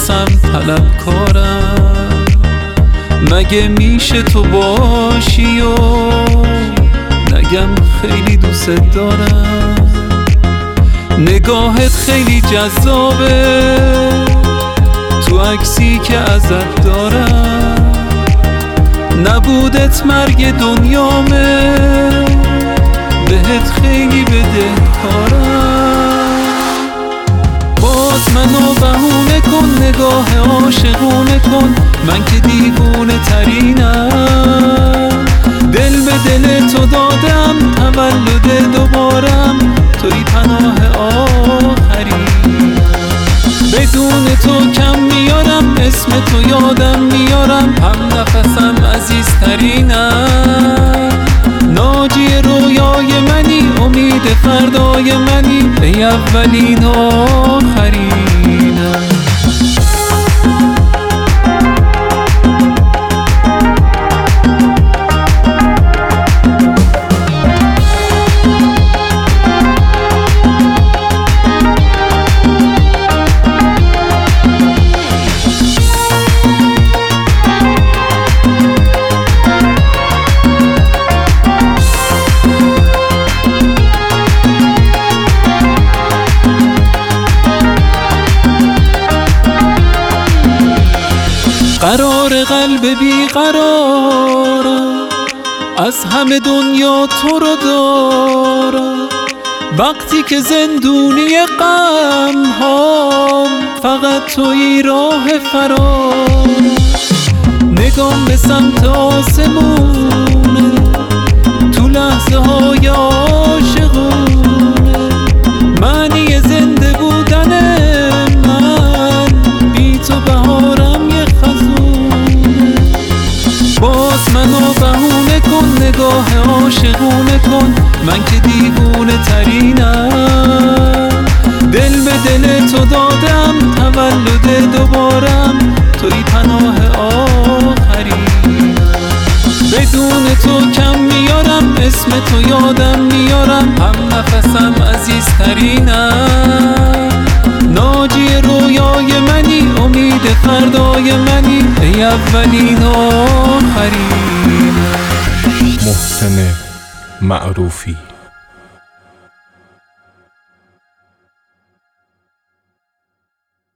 نفسم طلبکارم، مگه میشه تو باشی و نگم خیلی دوست دارم. نگاهت خیلی جذابه تو عکسی که ازت دارم، نبودت مرگ دنیامه، بهت خیلی بدهکارم. باز منو بهونه کن، نگاه عاشقونه کن، من که دیوونه ترینم. دل به دل تو دادم، تولد دوبارم، توی پناه آخری. بدون تو کم میارم، اسم تو یادم میارم، هم نفسم عزیزترینم. ناجی رویای منی، امید فردای منی، ای اولین آخرینم. قرار قلب بیقرارم، از همه دنیا تو رو دارم. وقتی که زندونی غم هام، فقط توی راه فرار. نگام به سمت آسمونه، تو لحظه های عاشقونه. معنی زنده بودن من، بی تو بهارم یه خزونه. باز منو بهونه کن، نگاه عاشقونه کن، من که دیوونه ترینم. دل به دل تو دادم، تولد دوبارم، توی پناه آخرینم. بدون تو کم میارم، اسم تو یادم میارم، هم نفسم عزیزترینم. ناجی رویای منی، امید فردای منی، ای اولین آخرینم. محسن معروفی.